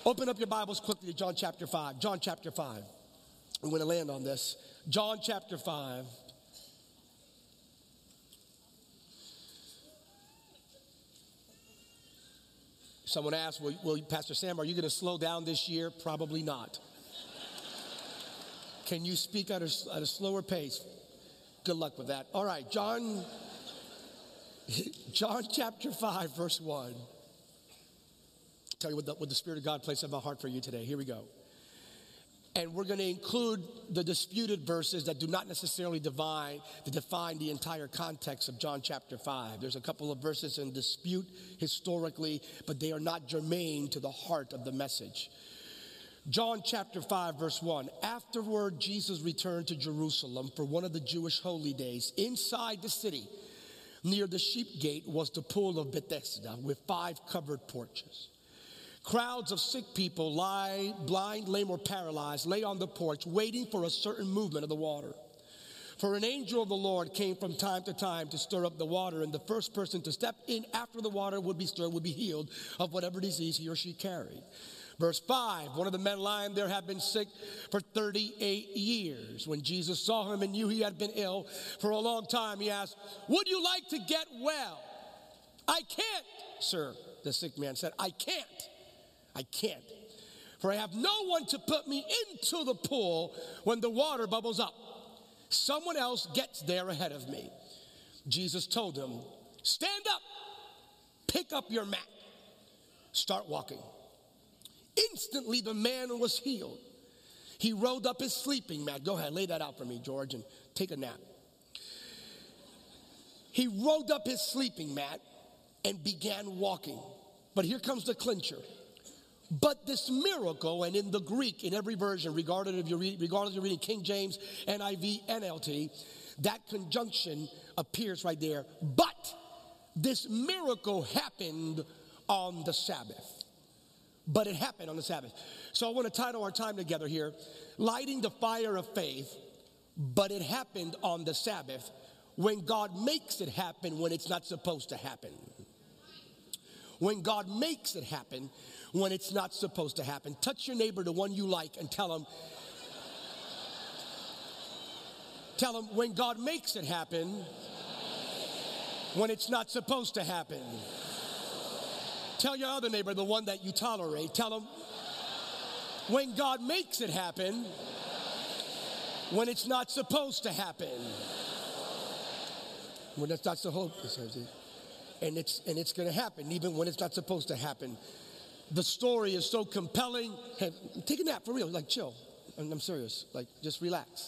Open up your Bibles quickly to John chapter 5. John chapter 5. I'm going to land on this. John chapter 5. Someone asked, will Pastor Sam, are you going to slow down this year? Probably not. Can you speak at a slower pace? Good luck with that. All right, John chapter 5, verse 1. Tell you what the Spirit of God placed in my heart for you today. Here we go. And we're going to include the disputed verses that do not necessarily define the entire context of John chapter 5. There's a couple of verses in dispute historically, but they are not germane to the heart of the message. John chapter 5, verse 1. Afterward, Jesus returned to Jerusalem for one of the Jewish holy days. Inside the city, near the sheep gate, was the pool of Bethesda with 5 covered porches. Crowds of sick people, blind, lame, or paralyzed, lay on the porch waiting for a certain movement of the water. For an angel of the Lord came from time to time to stir up the water, and the first person to step in after the water would be stirred would be healed of whatever disease he or she carried. Verse 5, one of the men lying there had been sick for 38 years. When Jesus saw him and knew he had been ill for a long time, he asked, "Would you like to get well?" "I can't, sir," the sick man said. I can't, for I have no one to put me into the pool when the water bubbles up. Someone else gets there ahead of me." Jesus told him, "Stand up, pick up your mat, start walking." Instantly the man was healed. He rolled up his sleeping mat. Go ahead, lay that out for me, George, and take a nap. He rolled up his sleeping mat and began walking. But here comes the clincher. But this miracle, and in the Greek, in every version, regardless if you're reading King James, NIV, NLT, that conjunction appears right there. But this miracle happened on the Sabbath. But it happened on the Sabbath. So I want to title our time together here, Lighting the Fire of Faith, but it happened on the Sabbath, when God makes it happen when it's not supposed to happen. When God makes it happen when it's not supposed to happen. Touch your neighbor, the one you like, and tell him, when God makes it happen when it's not supposed to happen. Tell your other neighbor, the one that you tolerate, tell him, when God makes it happen when it's not supposed to happen. When it's not supposed to. And it's going to happen even when it's not supposed to happen. The story is so compelling. Hey, take a nap for real, like chill. I'm serious, like just relax.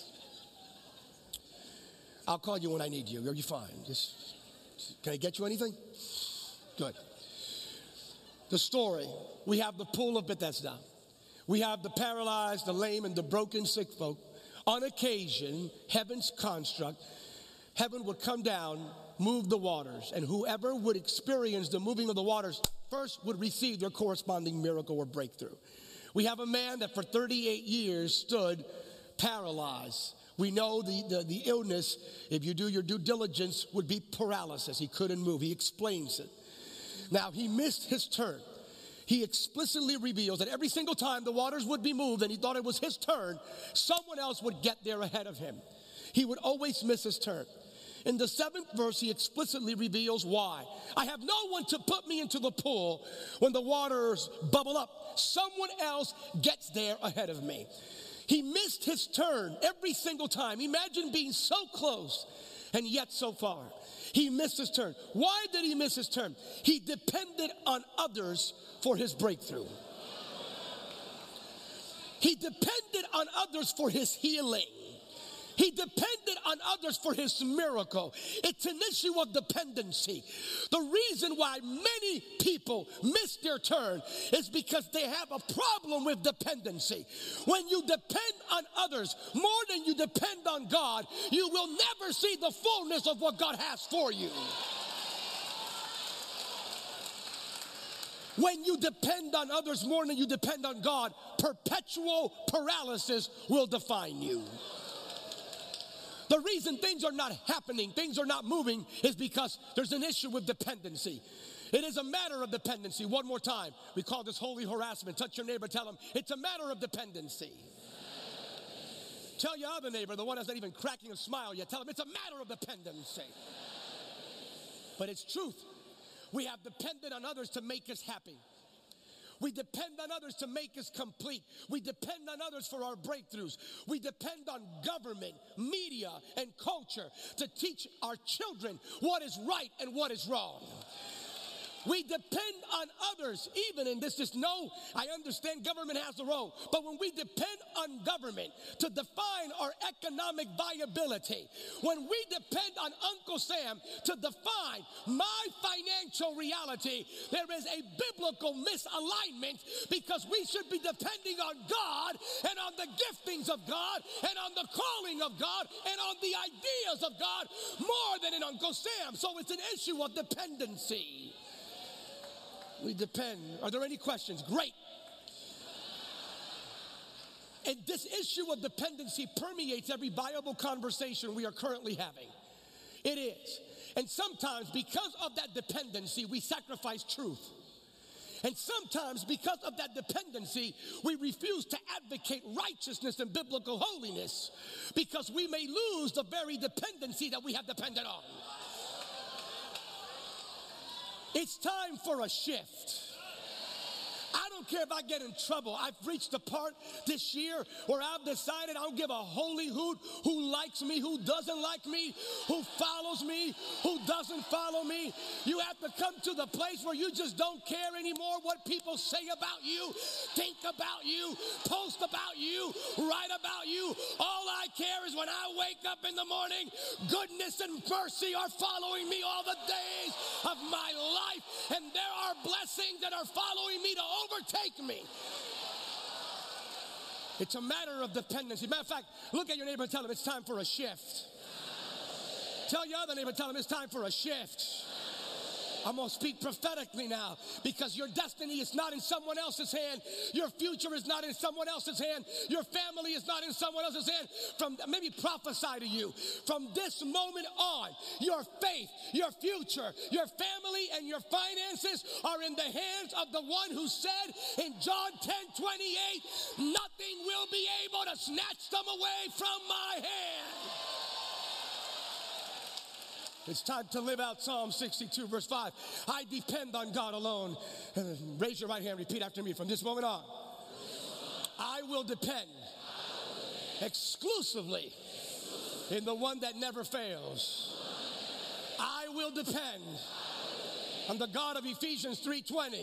I'll call you when I need you. You're fine. Can I get you anything? Good. The story, we have the pool of Bethesda. We have the paralyzed, the lame, and the broken sick folk. On occasion, heaven's construct, heaven would come down, move the waters, and whoever would experience the moving of the waters first would receive their corresponding miracle or breakthrough. We have a man that for 38 years stood paralyzed. We know the illness, if you do your due diligence, would be paralysis. He couldn't move. He explains it. Now, he missed his turn. He explicitly reveals that every single time the waters would be moved and he thought it was his turn, someone else would get there ahead of him. He would always miss his turn. In the 7th verse, he explicitly reveals why. "I have no one to put me into the pool when the waters bubble up. Someone else gets there ahead of me." He missed his turn every single time. Imagine being so close and yet so far. He missed his turn. Why did he miss his turn? He depended on others for his breakthrough. He depended on others for his healing. He depended on others for his miracle. It's an issue of dependency. The reason why many people miss their turn is because they have a problem with dependency. When you depend on others more than you depend on God, you will never see the fullness of what God has for you. When you depend on others more than you depend on God, perpetual paralysis will define you. The reason things are not happening, things are not moving, is because there's an issue with dependency. It is a matter of dependency. One more time. We call this holy harassment. Touch your neighbor, tell him, it's a matter of dependency. Tell your other neighbor, the one that's not even cracking a smile yet, tell him it's a matter of dependency. But it's truth. We have depended on others to make us happy. We depend on others to make us complete. We depend on others for our breakthroughs. We depend on government, media, and culture to teach our children what is right and what is wrong. We depend on others, even in this. No, I understand government has the role, but when we depend on government to define our economic viability, when we depend on Uncle Sam to define my financial reality, there is a biblical misalignment, because we should be depending on God and on the giftings of God and on the calling of God and on the ideas of God more than in Uncle Sam. So it's an issue of dependency. We depend. Are there any questions? Great. And this issue of dependency permeates every viable conversation we are currently having. It is. And sometimes because of that dependency, we sacrifice truth. And sometimes because of that dependency, we refuse to advocate righteousness and biblical holiness, because we may lose the very dependency that we have depended on. It's time for a shift. I don't care if I get in trouble. I've reached the part this year where I've decided I don't give a holy hoot who likes me, who doesn't like me, who follows me, who doesn't follow me. You have to come to the place where you just don't care anymore what people say about you, think about you, post about you, write about you. All I care is when I wake up in the morning, goodness and mercy are following me all the days of my life, and there are blessings that are following me to overtake me. It's a matter of dependency. Matter of fact, look at your neighbor and tell him it's time for a shift. Tell your other neighbor, tell him it's time for a shift. I'm going to speak prophetically now, because your destiny is not in someone else's hand. Your future is not in someone else's hand. Your family is not in someone else's hand. Maybe prophesy to you. From this moment on, your faith, your future, your family, and your finances are in the hands of the one who said in John 10:28, nothing will be able to snatch them away from my hand. It's time to live out Psalm 62, verse 5. I depend on God alone. Raise your right hand, repeat after me. From this moment on, I will depend exclusively in the one that never fails. I will depend on the God of Ephesians 3:20,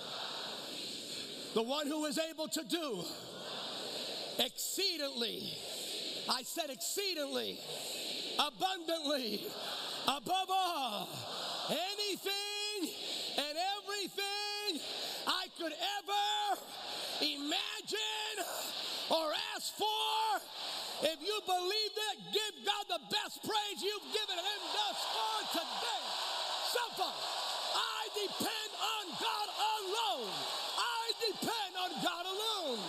the one who is able to do exceedingly, I said exceedingly, abundantly, above all, anything and everything I could ever imagine or ask for. If you believe that, give God the best praise you've given him thus far today. Simple. I depend on God alone. I depend on God alone.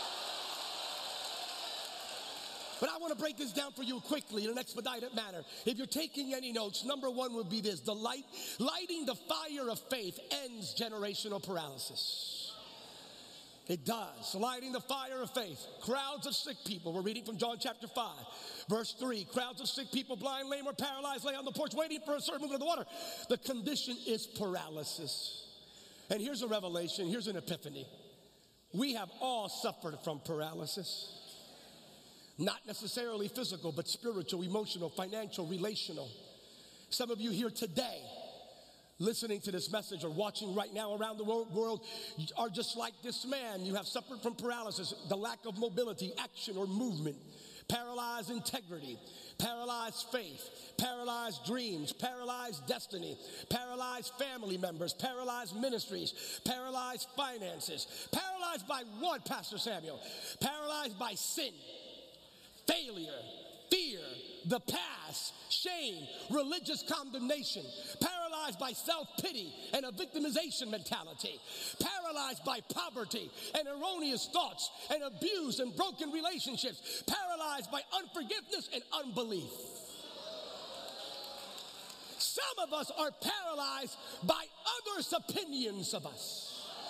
But I want to break this down for you quickly in an expedited manner. If you're taking any notes, number one would be this: lighting the fire of faith ends generational paralysis. It does. Lighting the fire of faith. Crowds of sick people. We're reading from John chapter 5, verse 3. Crowds of sick people, blind, lame, or paralyzed, lay on the porch waiting for a certain movement of the water. The condition is paralysis. And here's a revelation. Here's an epiphany. We have all suffered from paralysis. Not necessarily physical, but spiritual, emotional, financial, relational. Some of you here today, listening to this message or watching right now around the world, are just like this man. You have suffered from paralysis, the lack of mobility, action, or movement, paralyzed integrity, paralyzed faith, paralyzed dreams, paralyzed destiny, paralyzed family members, paralyzed ministries, paralyzed finances. Paralyzed by what, Pastor Samuel? Paralyzed by sin, failure, fear, the past, shame, religious condemnation, paralyzed by self-pity and a victimization mentality, paralyzed by poverty and erroneous thoughts and abuse and broken relationships, paralyzed by unforgiveness and unbelief. Some of us are paralyzed by others' opinions of us.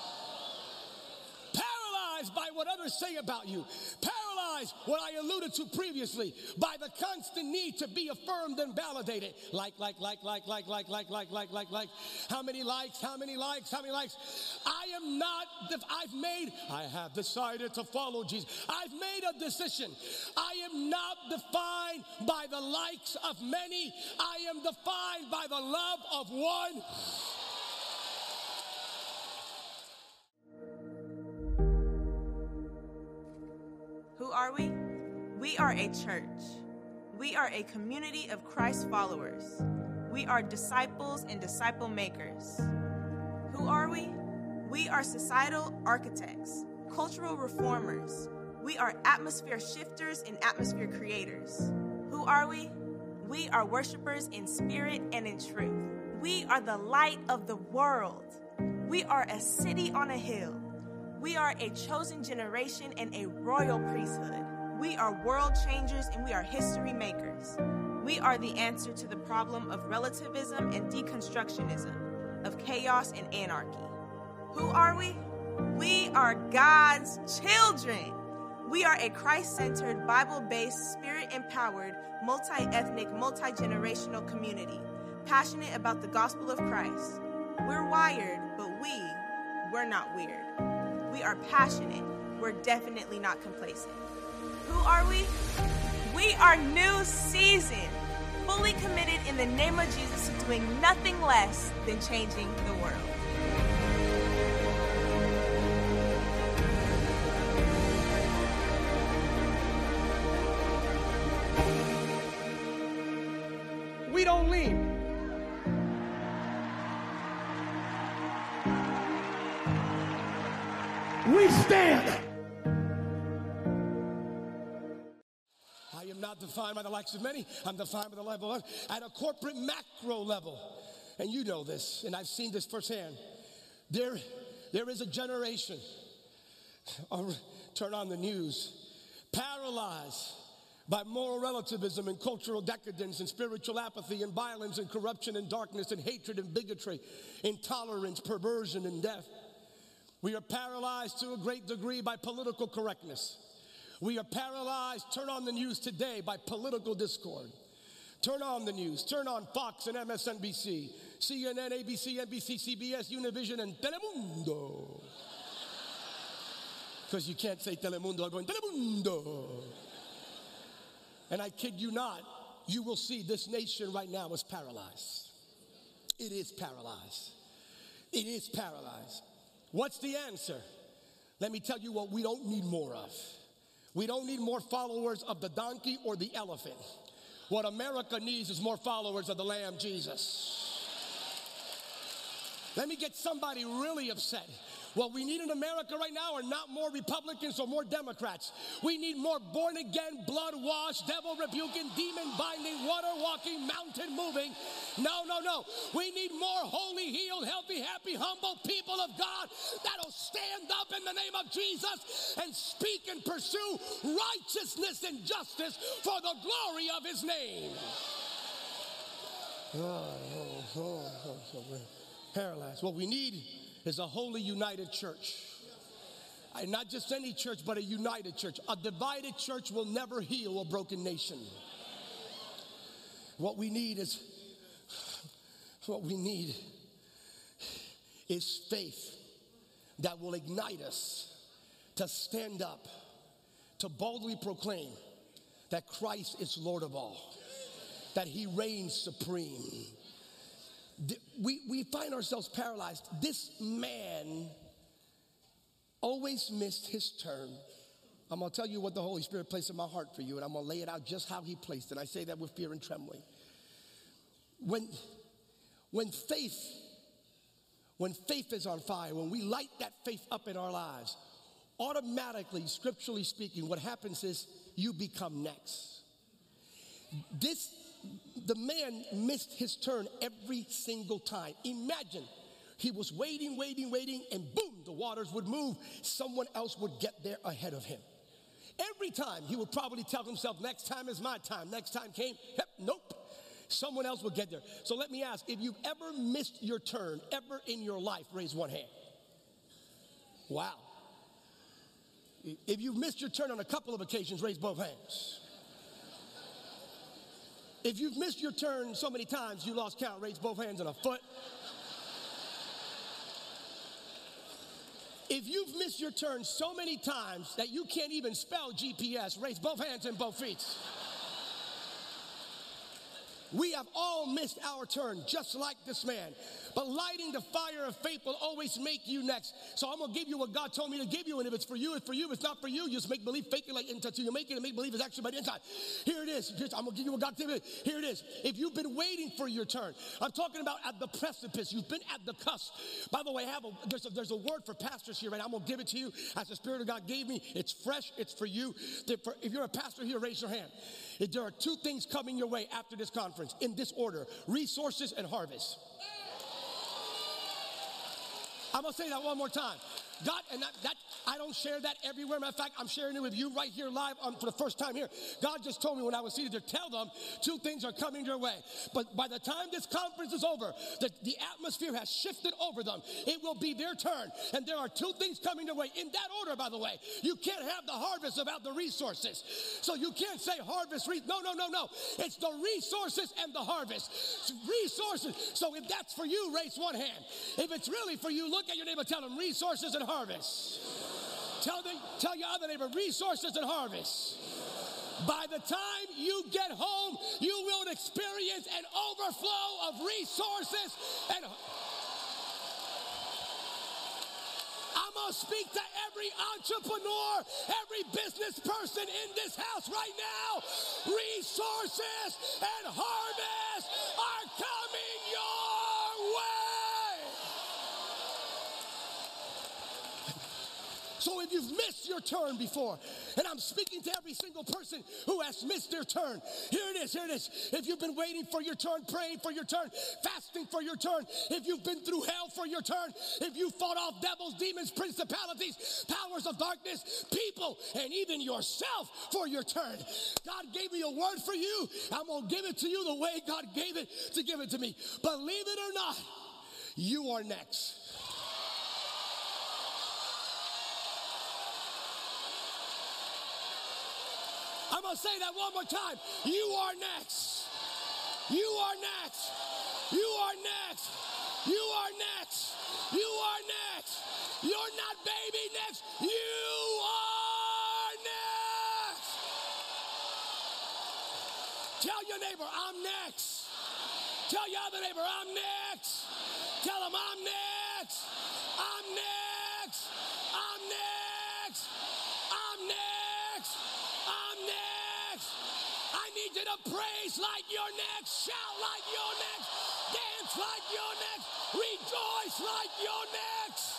Paralyzed by what others say about you. Paralyzed, what I alluded to previously, by the constant need to be affirmed and validated. Like. How many likes? I have decided to follow Jesus. I've made a decision. I am not defined by the likes of many. I am defined by the love of one. Who are we? We are a church. We are a community of Christ followers. We are disciples and disciple makers. Who are we? We are societal architects, cultural reformers. We are atmosphere shifters and atmosphere creators. Who are we? We are worshipers in spirit and in truth. We are the light of the world. We are a city on a hill. We are a chosen generation and a royal priesthood. We are world changers and we are history makers. We are the answer to the problem of relativism and deconstructionism, of chaos and anarchy. Who are we? We are God's children. We are a Christ-centered, Bible-based, spirit-empowered, multi-ethnic, multi-generational community, passionate about the gospel of Christ. We're wired, but we're not weird. We are passionate. We're definitely not complacent. Who are we? We are new season, fully committed in the name of Jesus to doing nothing less than changing the world. We don't leave. We stand. I am not defined by the likes of many. I'm defined by the level of at a corporate macro level. And you know this, and I've seen this firsthand. There is a generation, turn on the news, paralyzed by moral relativism and cultural decadence and spiritual apathy and violence and corruption and darkness and hatred and bigotry, intolerance, perversion, and death. We are paralyzed to a great degree by political correctness. We are paralyzed, turn on the news today, by political discord. Turn on the news. Turn on Fox and MSNBC, CNN, ABC, NBC, CBS, Univision, and Telemundo. Because you can't say Telemundo, I'm going Telemundo. And I kid you not, you will see this nation right now is paralyzed. It is paralyzed. It is paralyzed. What's the answer? Let me tell you what we don't need more of. We don't need more followers of the donkey or the elephant. What America needs is more followers of the Lamb, Jesus. Let me get somebody really upset. What we need in America right now are not more Republicans or more Democrats. We need more born-again, blood-washed, devil-rebuking, demon-binding, water-walking, mountain-moving. No. We need more holy, healed, healthy, happy, humble people of God that'll stand up in the name of Jesus and speak and pursue righteousness and justice for the glory of his name. Paralyzed. What we need is a holy, united church. And not just any church, but a united church. A divided church will never heal a broken nation. What we need is faith that will ignite us to stand up, to boldly proclaim that Christ is Lord of all, that he reigns supreme. We find ourselves paralyzed. This man always missed his turn. I'm going to tell you what the Holy Spirit placed in my heart for you, and I'm going to lay it out just how he placed it. I say that with fear and trembling. When faith is on fire, when we light that faith up in our lives, automatically, scripturally speaking, what happens is you become next. The man missed his turn every single time. Imagine he was waiting, and boom, the waters would move. Someone else would get there ahead of him. Every time he would probably tell himself, next time is my time. Next time came, nope. Someone else will get there. So let me ask, if you've ever missed your turn, ever in your life, raise one hand. Wow. If you've missed your turn on a couple of occasions, raise both hands. If you've missed your turn so many times you lost count, raise both hands and a foot. If you've missed your turn so many times that you can't even spell GPS, raise both hands and both feet. We have all missed our turn, just like this man. But lighting the fire of faith will always make you next. So I'm going to give you what God told me to give you. And if it's for you, it's for you. If it's not for you, you just make believe, fake it like until you make it, and make believe it's actually by the inside. Here it is. I'm going to give you what God told me. Here it is. If you've been waiting for your turn, I'm talking about at the precipice. You've been at the cusp. By the way, there's a word for pastors here, right? I'm going to give it to you as the Spirit of God gave me. It's fresh. It's for you. If you're a pastor here, raise your hand. There are two things coming your way after this conference in this order: resources and harvest. I'm going to say that one more time. God, and that I don't share that everywhere. Matter of fact, I'm sharing it with you right here live for the first time here. God just told me when I was seated there, tell them two things are coming your way. But by the time this conference is over, the atmosphere has shifted over them. It will be their turn. And there are two things coming their way. In that order, by the way. You can't have the harvest without the resources. So you can't say harvest. No. It's the resources and the harvest. Resources. So if that's for you, raise one hand. If it's really for you, look at your neighbor, tell them resources and harvest. Tell your other neighbor, resources and harvest. By the time you get home, you will experience an overflow of resources and I'm going to speak to every entrepreneur, every business person in this house right now. Resources and harvest are coming your way. So if you've missed your turn before, and I'm speaking to every single person who has missed their turn, here it is. If you've been waiting for your turn, praying for your turn, fasting for your turn, if you've been through hell for your turn, if you fought off devils, demons, principalities, powers of darkness, people, and even yourself for your turn, God gave me a word for you. I'm going to give it to you the way God gave it to give it to me. Believe it or not, you are next. I'm going to say that one more time. You are next. You are next. You are next. You are next. You are next. You're not baby next. You are next. Tell your neighbor, I'm next. Tell your other neighbor, I'm next. Tell them, I'm next. I'm next. I'm next. I'm next. I'm next. I need you to praise like you're next, shout like you're next, dance like you're next, rejoice like you're next.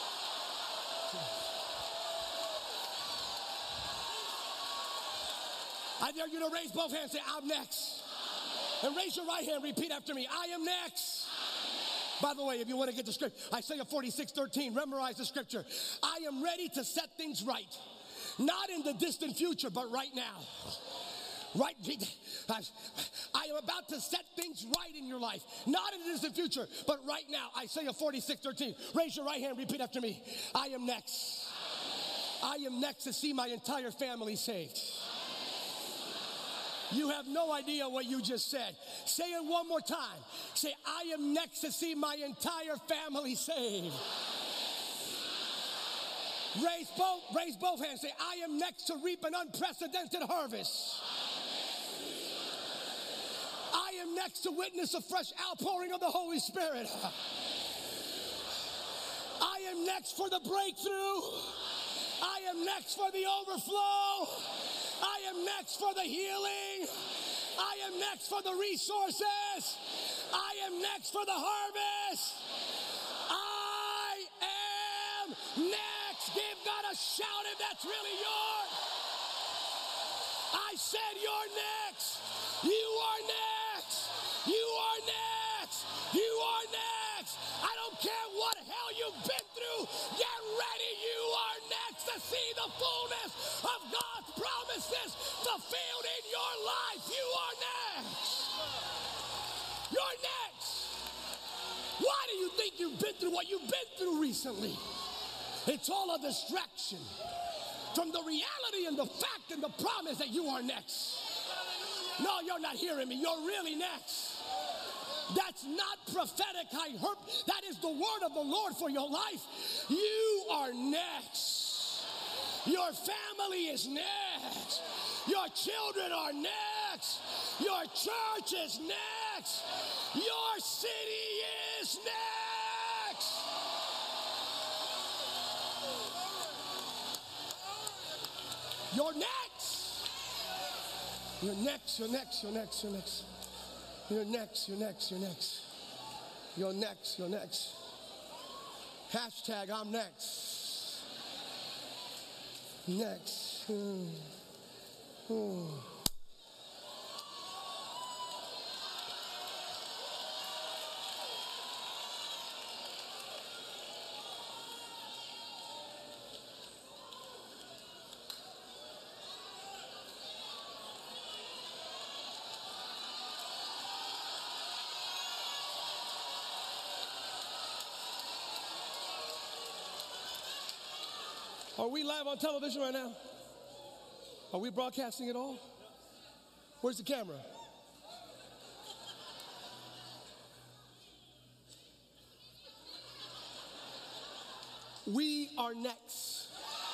I dare you to raise both hands and say, I'm next. And raise your right hand, repeat after me, I am next. By the way, if you want to get the script, Isaiah 46:13, memorize the scripture. I am ready to set things right. Not in the distant future, but right now. Right, I am about to set things right in your life. Not in the distant future, but right now. Isaiah 46:13. Raise your right hand, repeat after me. I am next. I am next to see my entire family saved. You have no idea what you just said. Say it one more time. Say, I am next to see my entire family saved. Raise both hands. Say, I am next to reap an unprecedented harvest. I am next to witness a fresh outpouring of the Holy Spirit. I am next for the breakthrough. I am next for the overflow. I am next for the healing. I am next for the resources. I am next for the harvest. I am next. Give God a shout if that's really yours. I said you're next. You are next. You are next. You are next. I don't care what hell you've been through. Get ready. You are next to see the fullness of God's promises fulfilled in your life. You are next. think you've been through what you've been through recently. It's all a distraction from the reality and the fact and the promise that you are next. No, you're not hearing me. You're really next. That's not prophetic. I heard that is the word of the Lord for your life. You are next. Your family is next. Your children are next. Your church is next. Your city is next. You're next. You're next. You're next. You're next. You're next. You're next, you're next, you're next. You're next, you're next. Hashtag I'm next. Next. Are we live on television right now? Are we broadcasting at all? Where's the camera? We are next.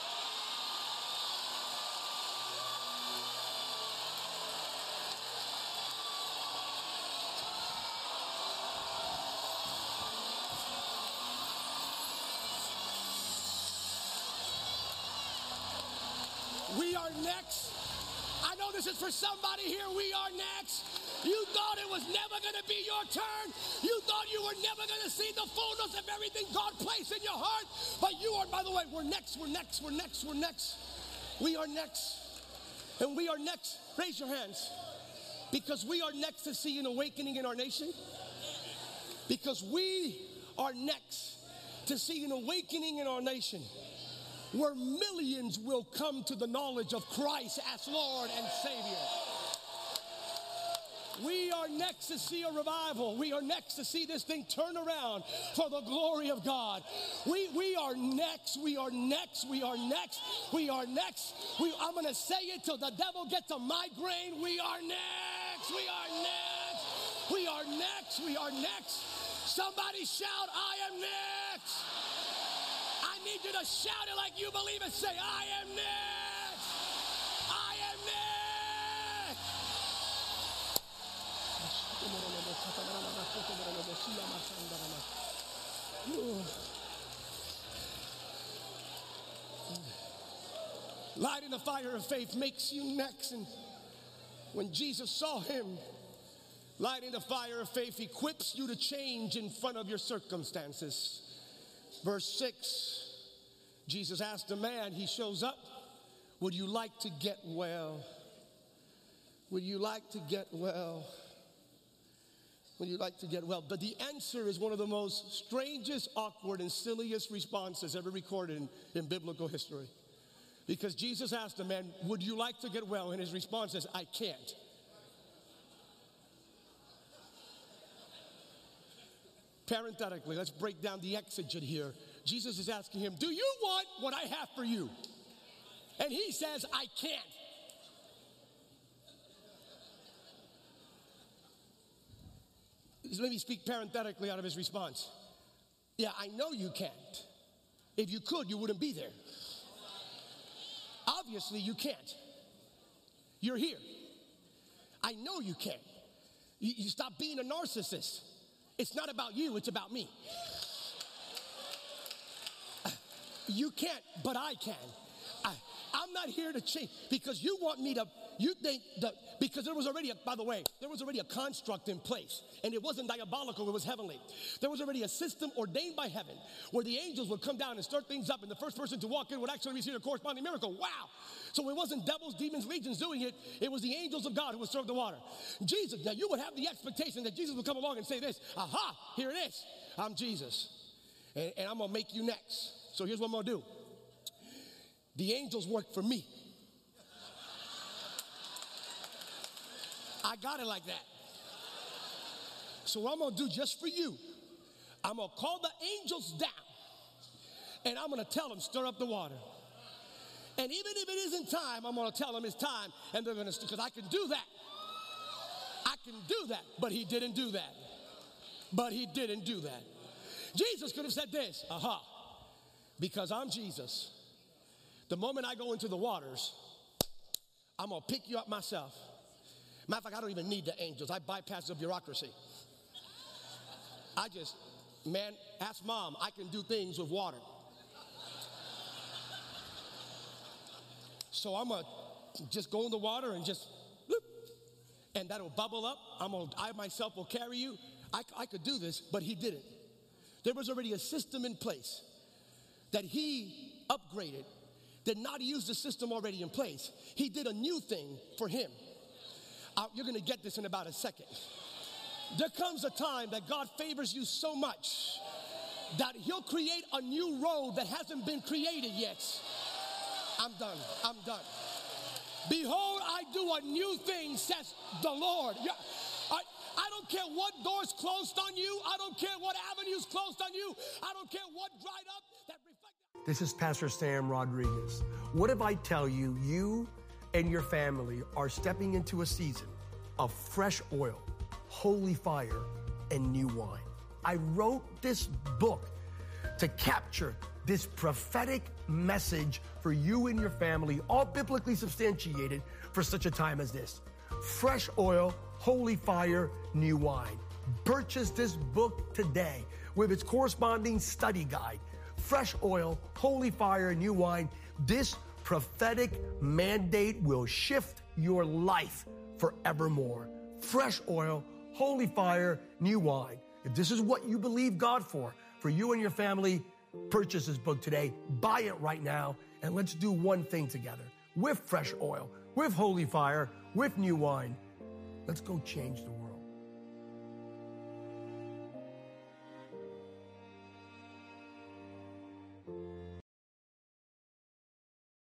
We are next. I know this is for somebody here. We are next. You thought it was never going to be your turn. You thought you were never going to see the fullness of everything God placed in your heart. But you are, by the way, we're next, we're next, we're next, we're next. We are next. And we are next. Raise your hands. Because we are next to see an awakening in our nation. Because we are next to see an awakening in our nation, where millions will come to the knowledge of Christ as Lord and Savior. We are next to see a revival. We are next to see this thing turn around for the glory of God. We are next. We are next. We are next. We are next. I'm going to say it till the devil gets a migraine. We are next. We are next. We are next. We are next. Somebody shout, I am next. I need you to shout it like you believe it. Say, I am next. I am next. Light in the fire of faith makes you next. And when Jesus saw him, light in the fire of faith equips you to change in front of your circumstances. Verse 6, Jesus asked the man, he shows up, would you like to get well? Would you like to get well? Would you like to get well? But the answer is one of the most strangest, awkward, and silliest responses ever recorded in biblical history. Because Jesus asked the man, would you like to get well? And his response is, I can't. Parenthetically, let's break down the exegete here. Jesus is asking him, do you want what I have for you? And he says, I can't. Let me speak parenthetically out of his response. Yeah, I know you can't. If you could, you wouldn't be there. Obviously, you can't. You're here. I know you can't. You stop being a narcissist. It's not about you, it's about me. You can't, but I can. I'm not here to change because you want me to, you think that, because there was already, by the way, there was already a construct in place, and it wasn't diabolical, it was heavenly. There was already a system ordained by heaven where the angels would come down and start things up, and the first person to walk in would actually receive a corresponding miracle. Wow. So it wasn't devils, demons, legions doing it. It was the angels of God who would serve the water. Jesus, now you would have the expectation that Jesus would come along and say this, aha, here it is. I'm Jesus, and I'm going to make you next. So here's what I'm going to do. The angels work for me. I got it like that. So what I'm going to do just for you, I'm going to call the angels down, and I'm going to tell them, stir up the water. And even if it isn't time, I'm going to tell them it's time, and they're going to, because I can do that. I can do that, but he didn't do that. But he didn't do that. Jesus could have said this, because I'm Jesus. The moment I go into the waters, I'm going to pick you up myself. Matter of fact, I don't even need the angels. I bypass the bureaucracy. Ask mom, I can do things with water. So I'm going to just go in the water and just, bloop, and that'll bubble up. I myself will carry you. I could do this, but he didn't. There was already a system in place that he upgraded, did not use the system already in place. He did a new thing for him. You're going to get this in about a second. There comes a time that God favors you so much that he'll create a new road that hasn't been created yet. I'm done. Behold, I do a new thing, says the Lord. I don't care what doors closed on you. I don't care what avenues closed on you. I don't care what dried up that reflected. This is Pastor Sam Rodriguez. What if I tell you, you and your family are stepping into a season of fresh oil, holy fire, and new wine? I wrote this book to capture this prophetic message for you and your family, all biblically substantiated for such a time as this. Fresh oil, holy fire, new wine. Purchase this book today with its corresponding study guide. Fresh oil, holy fire, new wine. This prophetic mandate will shift your life forevermore. Fresh oil, holy fire, new wine. If this is what you believe God for you and your family, purchase this book today. Buy it right now, and let's do one thing together. With fresh oil, with holy fire, with new wine. Let's go change the world.